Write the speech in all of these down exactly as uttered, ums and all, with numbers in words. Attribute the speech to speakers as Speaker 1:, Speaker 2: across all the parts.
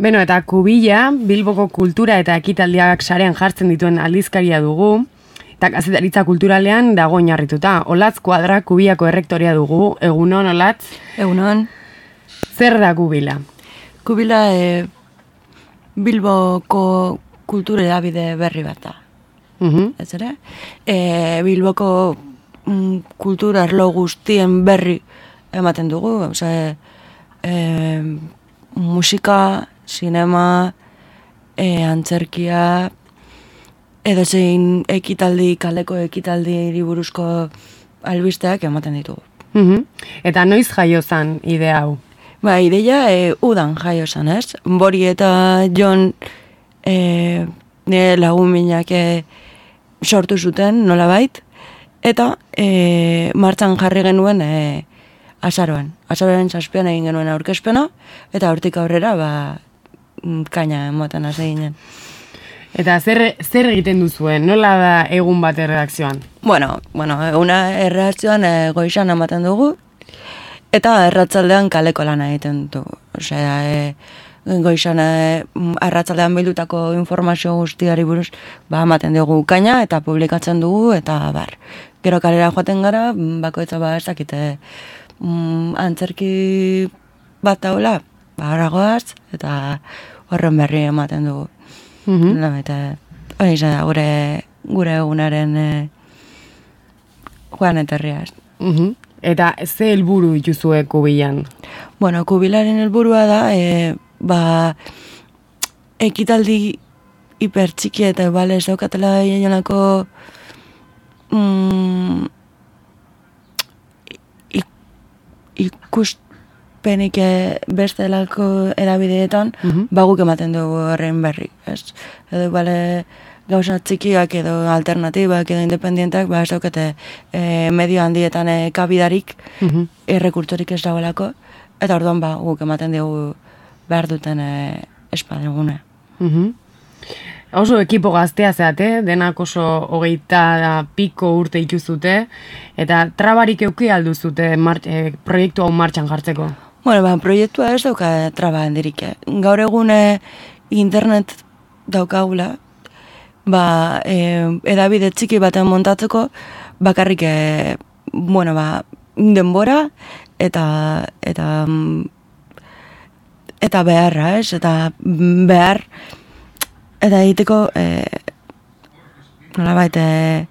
Speaker 1: Beno, eta Kubila, Bilboko kultura eta ekitaldiak sarean jartzen dituen aldizkaria dugu, eta kazetaritza kulturalean dago oinarrituta. Olatz Kuadra Kubilako errektorea dugu. Egunon, Olatz?
Speaker 2: Egunon.
Speaker 1: Zer da Kubila?
Speaker 2: Kubila e, Bilboko kultura edabide berri bat da.
Speaker 1: Uh-huh.
Speaker 2: Ez ere? E, Bilboko mm, kultura arlo guztien berri ematen dugu. Ose, e, musika, sinema, e, antzerkia, edo zein ekitaldi, kaleko ekitaldi buruzko albisteak ematen ditugu.
Speaker 1: Uh-huh. Eta noiz jaio zan idea hau?
Speaker 2: Ba, ideia e, udan jaio zan, ez? Bori eta Jon e, nire lagun minak e, sortu zuten, nolabait, eta e, martxan jarri genuen e, azaroan. Azaroan zazpian egin genuen aurkezpena, eta hortik aurrera, ba, kaina ematen hasi ginen.
Speaker 1: Eta zer, zer egiten duzuen? Nola da egun bat erredakzioan?
Speaker 2: Bueno, bueno, eguna erredakzioan e, goizan ematen dugu, eta erratzaldean kaleko lana egiten dugu. Osea, e, goizan e, arratzaldean bildutako informazio guztiari buruz ba, ematen dugu kaina eta publikatzen dugu, eta bar. Gero kalera joaten gara, bakoitza ba ezakite mm, antzerki bat daula, ba, horagoaz, eta horren berri ematen dugu.
Speaker 1: Uh-huh.
Speaker 2: No, eta hori da gure, gure egunaren e, joan etorria.
Speaker 1: Uh-huh. Eta ze helburu dituzue Kubilan?
Speaker 2: Bueno, Kubilaren helburua da, e, ba, ekitaldi hipertxiki eta bale ez daukatela jenolako mm, ikuspenik bestelako edabideetan, uh-huh. baguk ematen dugu horren berri, ez? Edo bale gauza txikiak edo alternatibak edo independientak, ba ez daukate e, medio handietan e, kabidarik, uh-huh. errekurtorik ez dagoelako, eta orduan ba guk ematen dugu behar duten e, espadegune.
Speaker 1: Uh-huh. Oso ekipo gaztea zeate, denak oso hogeita piko urte ituzute, eta trabarik euki alduzute mart, e, proiektu hau martxan jartzeko?
Speaker 2: Bueno, ba, proiektua ez dauka traba handirik. Gaur egun e, internet daukagula, ba, e, edabide txiki baten montatzeko, bakarrik, e, bueno, ba, denbora, eta, eta, eta beharra, ez? Eta behar, eta egiteko, e, nolabait, e,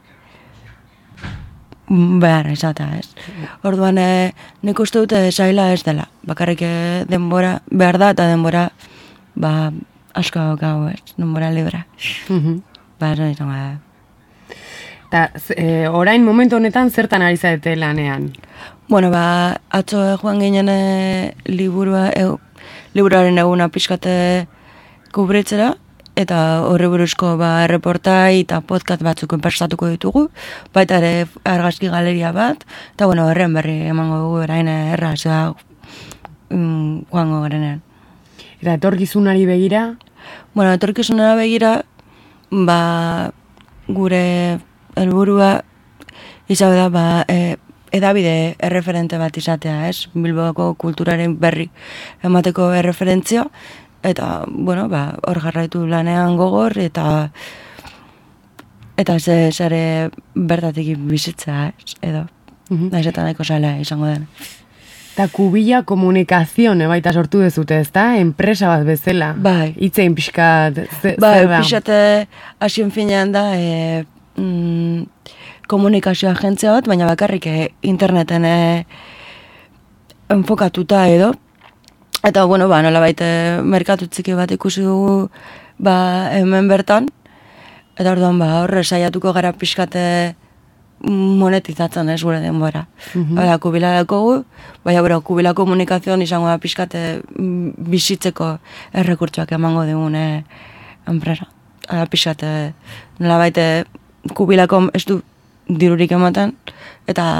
Speaker 2: behar izatea, ez? Orduan, e, nik uste dute zaila ez dela. Bakarrik e, denbora behar da, eta denbora, ba, asko gau, ez? Denbora libra.
Speaker 1: Uh-huh.
Speaker 2: Ba, ez izango da.
Speaker 1: Eta e, orain momentu honetan zertan ari zaite lanean?
Speaker 2: Bueno, ba, atzo e, joan ginen e, liburua, e, liburuaren eguna pixkate kubritzera, eta horre buruzko ba, reportai eta podcast batzuk prestatuko ditugu, baita ere argazki galeria bat, eta bueno, horren berri emango dugu erain erraz, mm, joango garenean.
Speaker 1: Eta etorkizunari begira?
Speaker 2: Bueno, etorkizunara begira, ba, gure helburua izan da, ba, e, edabide erreferente bat izatea, ez? Bilboko kulturaren berri emateko erreferentzia, eta, bueno, ba, hor jarraitu lanean gogor, eta eta ze zare bertatik bizitza, ez, edo, uh-huh. naizetan daiko zala izango den.
Speaker 1: Eta Kubila komunikazione baita sortu dezute, ez da? Enpresa bat bezala.
Speaker 2: Bai.
Speaker 1: Itzein pixkat, ze,
Speaker 2: bai,
Speaker 1: zer da?
Speaker 2: pixate hasien finean da, e, mm, komunikazio agentzia bat, baina bakarrik e, interneten e, enfokatuta edo, eta, bueno, ba, nola baita merkatu txiki bat ikusi dugu ba, hemen bertan, eta orduan, ba, horre saiatuko gara pixkate monetizatzen ez gure denbora. Uh-huh. Hala, Kubila dakogu, baina, bera, Kubila komunikazioan izango da pixkate bizitzeko errekurtsoak emango digune enpresa. Hala, pixkate, nola baita Kubilako ez du dirurik ematen, eta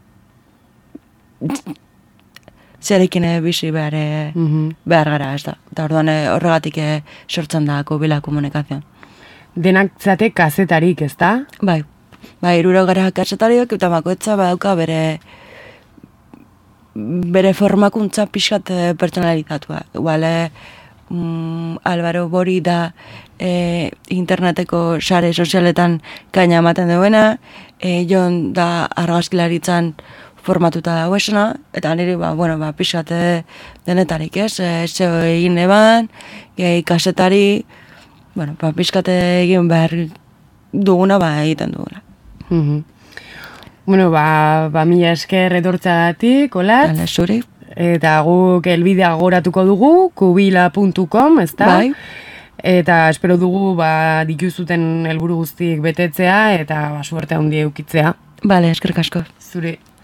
Speaker 2: zerekin bizi behar, uh-huh. behar gara, ez da. Eta orduan horregatik sortzen da Kubila komunikazioan.
Speaker 1: Denak zate kazetarik, ez da?
Speaker 2: Bai, bai, iruro gara kazetariak, eta bakoetza badauka bere bere formakuntza pixkat pertsonalizatua. Igual, mm, Alvaro Bori da e, interneteko sare sozialetan kaina ematen duena, e, Jon da argazkilaritzan formatuta dagoesena, eta niri, ba, bueno, ba, pixate denetarik, ez? E, zeo egin eban, gehi kasetari, bueno, ba, pixkate egin behar duguna, ba, egiten duguna.
Speaker 1: Mhm. Bueno, ba, ba mila esker etortzagatik, Olatz.
Speaker 2: Dale, zuri.
Speaker 1: Eta guk elbidea goratuko dugu, kubila puntu com, ezta?
Speaker 2: Bai.
Speaker 1: Eta espero dugu, ba, dituzuten helburu guztiek betetzea, eta ba, suerte handia eukitzea.
Speaker 2: Bale, eskerrik asko.
Speaker 1: Zure.